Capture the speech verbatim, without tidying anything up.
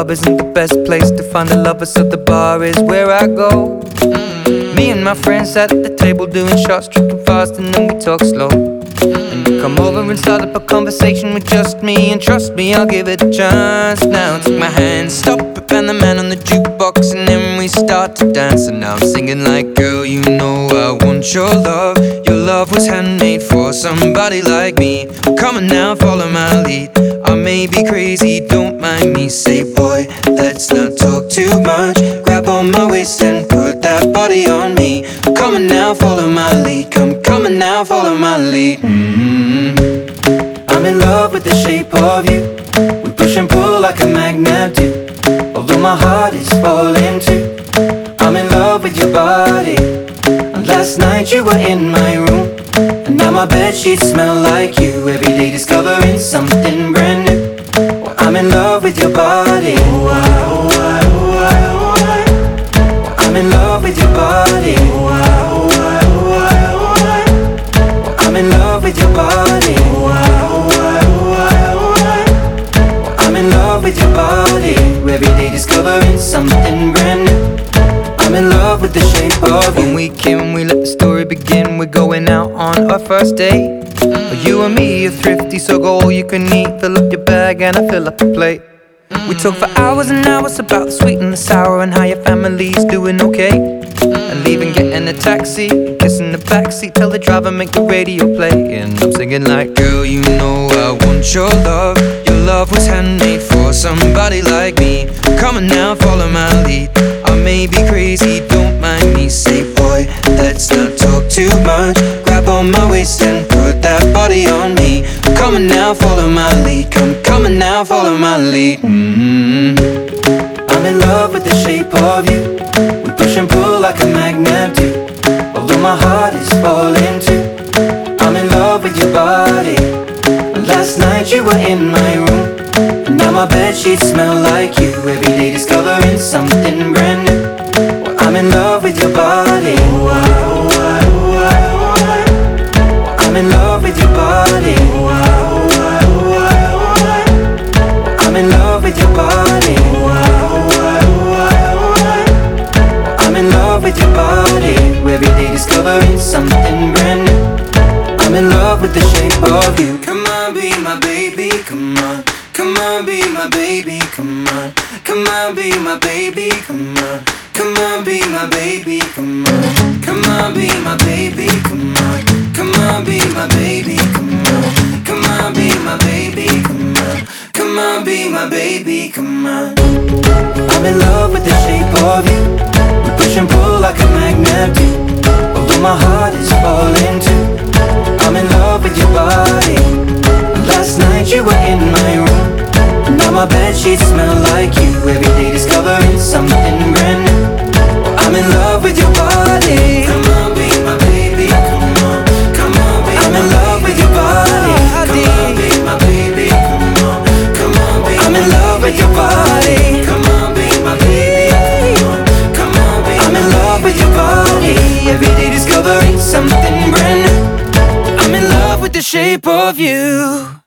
club isn't the best place to find a lover, so the bar is where I go. mm. Me and my friends sat at the table doing shots, tripping fast, and then we talk slow. And you come over and start up a conversation with just me, and trust me, I'll give it a chance. Now take my hand, stop it, and the man on the jukebox, and then we start to dance. And now I'm singing like, girl, you know I want your love. Your love was handmade for somebody like me. Come on now, follow my lead. I may be crazy, don't mind me. Say, boy, let's not talk too much. Grab on my waist and put that body on me. Come on now, follow my lead. Come, come on now, follow my lead. mm-hmm. I'm in love with the shape of you. We push and pull like a magnet do. Although my heart is falling too, I'm in love with your body. And last night you were in my room, and now my bedsheets smell like you. Every day discovering something brand new. Well, I'm in love with your body. Oh, I, oh, I, oh, I, oh, I. Well, I'm in love with your body. Oh, I, oh, I, oh, I, oh, I. Well, I'm in love with your body. Oh, I, oh, I, oh, I, oh, I. Well, I'm in love with your body. Every day discovering something brand new. I'm in love with the shape of you. When we came, we let the story begin. We're going out on our first date. mm. You and me are thrifty, so go all you can eat. Fill up your bag and I fill up the plate. mm. We talk for hours and hours about the sweet and the sour, and how your family's doing okay. mm. And leaving, getting a taxi, kissing the backseat, tell the driver make the radio play. And I'm singing like, girl, you know I want your love. Your love was handmade for somebody like me. Come on now, follow my lead. I may be crazy, don't mind me. Say, boy, let's not talk too much. Grab on my waist and put that body on me. Come on now, follow my lead. Come, come on now, follow my lead. mm-hmm. I'm in love with the shape of you. We push and pull like a magnet do. Although my heart is falling too, I'm in love with your body. Last night you were in my room, and now my bedsheets smell like you. Every day discovering something brand new. Well, I'm in love with your body. Oh, I, oh, I, oh, I, oh, I. Well, I'm in love with your body. Oh, I, oh, I, oh, I, oh, I. Well, I'm in love with your body. Oh, I, oh, I, oh, I, oh, I. Well, I'm in love with your body. Every day discovering something brand new. I'm in love with the shape of you. Come on, be my baby, come on. Come on, be my baby, come on. Come on, be my baby, come on. Come on, be my baby, come on. Come on, be my baby, come on. Come on, be my baby, come on. Come on, be my baby, come on. Come on, be my baby, come on. I'm in love with the shape of you. We push and pull like a magnet do. Although my heart is falling too, I'm in love with your body. Last night you were in my room, and now my bedsheets smell like you. Every day discovering something brand new. Well, I'm in love with your body. Come on, be my baby, come on. Come on, be I'm in love with your body. Come on, be my baby, come on. Come on, be I'm in love with your body. Come on, be my baby, come on. Come on, be I'm in love with your body. Every day discovering something brand new. I'm in love with the shape of you.